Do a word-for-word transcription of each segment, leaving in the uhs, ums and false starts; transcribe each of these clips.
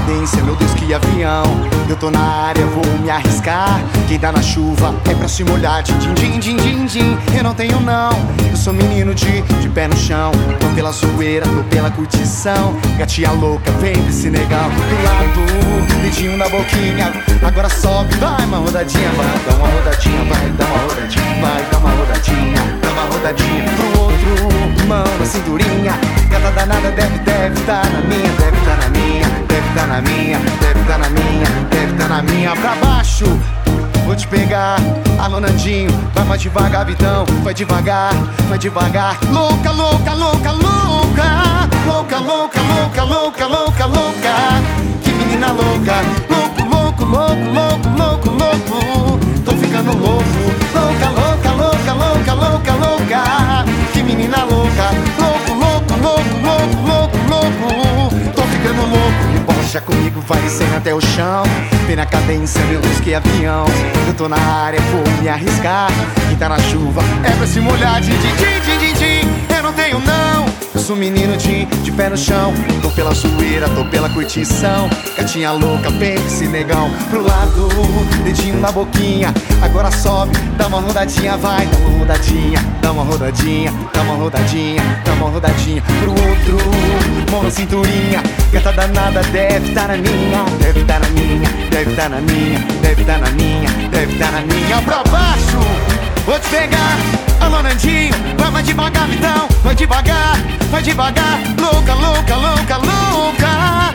cadência, meu Deus, que avião. Eu tô na área, vou me arriscar. Quem tá na chuva é pra se molhar. Din, din, din, din, din, din. Eu não tenho não, eu sou menino de, de pé no chão. Tô pela zoeira, tô pela curtição. Gatinha louca, vem desse negão do lado, dedinho na boquinha. Agora sobe, vai uma rodadinha. Vai, dá uma rodadinha, vai, dá uma rodadinha. Vai, dá uma rodadinha, dá uma rodadinha pro outro, mão na cinturinha. Gata danada deve, deve tá na minha. Deve tá na minha, deve tá na minha. Deve tá na minha, deve tá na minha. Pra baixo, vou te pegar, alô Nandinho. Vai mais devagar, Vitão, vai devagar, vai devagar. Louca, louca, louca, louca. Louca, louca, louca, louca, louca, louca. Que menina louca. Louco, louco, louco, louco, louco, louco. Tô ficando louco. Louca, louca, louca, louca, louca, louca. Que menina louca. Louco, louco, louco, louco, louco, louco. Tô ficando louco. Emborracha comigo, vai descendo até o chão. Vem na cadência, meu Deus, que avião. Eu tô na área, vou me arriscar. Quem tá na chuva é pra se molhar. Din, din, din, din, din. Eu não tenho não, eu sou menino de, de pé no chão. Tô pela zoeira, tô pela curtição. Gatinha louca, vem esse negão pro lado, dedinho na boquinha. Agora sobe, dá uma rodadinha, vai, dá uma rodadinha. Dá uma rodadinha, dá uma rodadinha. Dá uma rodadinha pro outro, mão na cinturinha. Gata danada deve tá na minha. Deve tá na minha, deve tá na minha. Deve tá na minha, deve tá na minha. Pra baixo, vou te pegar, alô Nandinho. Vai mais devagar, Vitão, vai devagar, vai devagar. Louca, louca, louca, louca.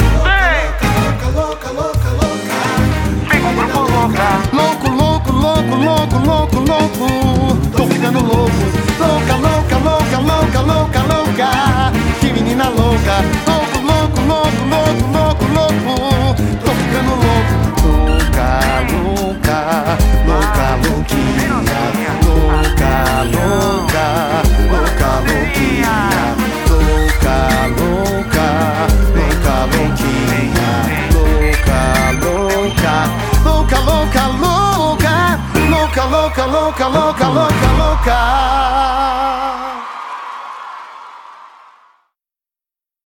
Louca, louca, louca, louca. Fica um grupo louca. Louco, louco, louco, louco, louco, louco. Tô ficando louco. Louca, louca, louca, louca, louca, louca. Que menina louca. Louco, louco, louco, louco, louco, louco. Tô ficando louco. Louca, louca, louca, louquinha. Louca, louca, louca, louquinha. Louca, louca, louca, louquinha. Louca, louca, louca, louca, louca. Louca, louca, louca, louca, louca, louca.